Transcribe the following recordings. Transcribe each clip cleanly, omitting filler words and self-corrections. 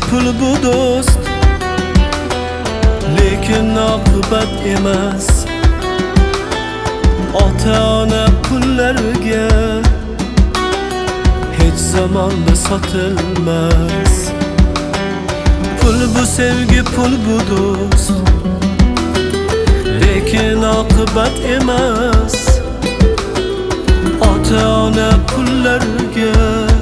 pul bu do'st, lekin oqibat emas. Ota-ona pullarga hech zamonda sotilmas. Pul bu sevgi, pul bu do'st, lekin oqibat emas. Ota-ona pullarga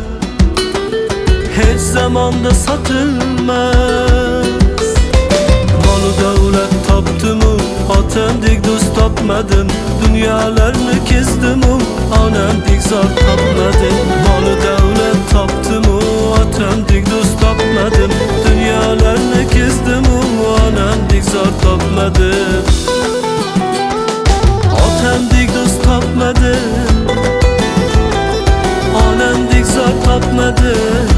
hech zamonda sotilmas. Mol-u davlat topdim-u, otamdek do'st topmadim. Dunyolarni kezdim-u, onamdek zor topmadim. Mol-u davlat topdim-u, otamdek do'st topmadim. Dunyolarni kezdim-u, onamdek zor topmadim. Otamdek do'st topmadim, onamdek zor topmadim.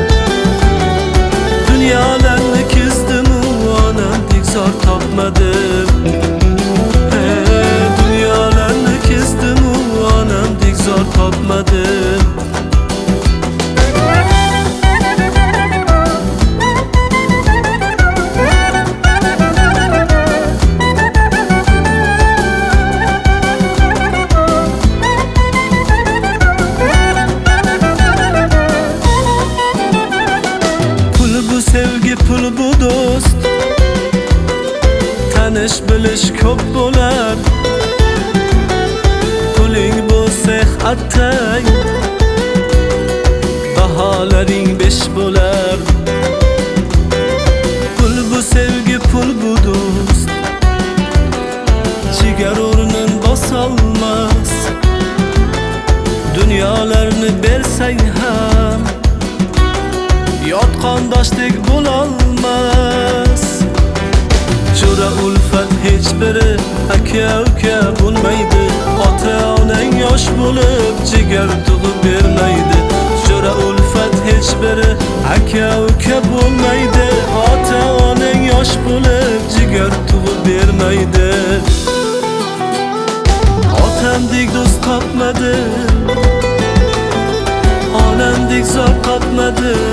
Dunyolarni kezdim-u, onamdek zor topmadim. Dunyolarni kezdim-u, onamdek zor topmadim. Sevgi pul bu do'st, tanish bilish ko'p bo'lar. Puling bo'lsa attang, baholaring 5 bo'lar. Pul bu sevgi, pul bu do'st, jigar o'rnin bosolmas. Dunyolarni bersang ham yot qondoshdek bo'lolmas. Jo'ra ulfat hech biri aka-uka bo'lmaydi. Ota-onang yosh bo'lib jigar tug'ib bermaydi. Jo'ra ulfat hech biri aka-uka bo'lmaydi. Ota-onang yosh bo'lib jigar tug'ib bermaydi. Otamdek do'st topmadim, onamdek zor topmadim.